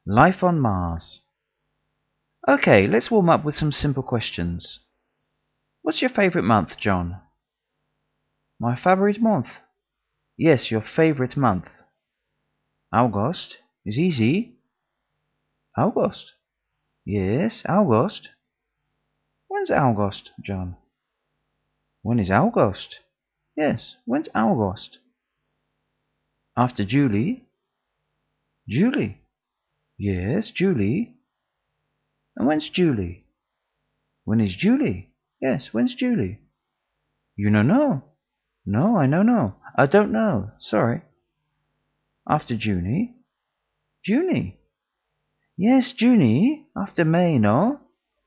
Life on Mars. Okay, let's warm up with some simple questions. What's your favorite month, John? My favorite month? Yes, your favorite month. August is easy. August. Yes, August. When's August, John? When is August? Yes, when's August? After July? July. Yes, July. And when's July? When is July? Yes, when's July? You don't know? No, I no. I don't know. Sorry. After June? June. Yes, June. After May, no?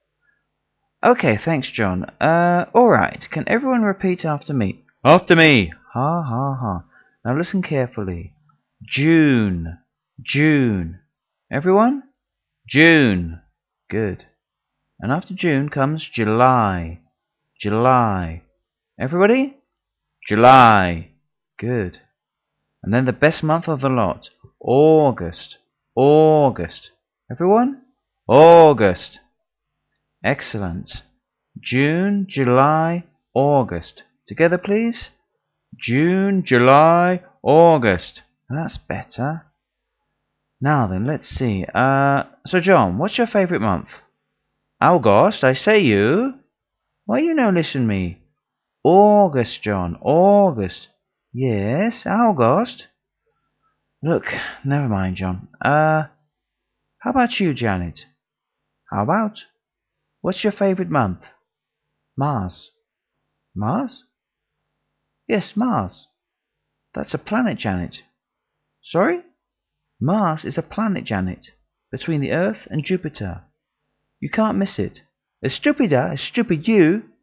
Okay, thanks, John. Alright. Can everyone repeat after me? After me! Ha ha ha. Now listen carefully. June. June. Everyone? June. Good. And after June comes July. July. Everybody? July. Good. And then the best month of the lot. August. August. Everyone? August. Excellent. June, July, August. Together, please. June, July, August. That's better. Now then, let's see. So John, what's your favourite month? August, I say you. Why you no listen me? August, John, August. Yes, August. Look, never mind, John. How about you, Janet? How about? What's your favourite month? Mars. Mars? Yes, Mars. That's a planet, Janet. Sorry? Mars is a planet, Janet, between the Earth and Jupiter. You can't miss it. As stupid you.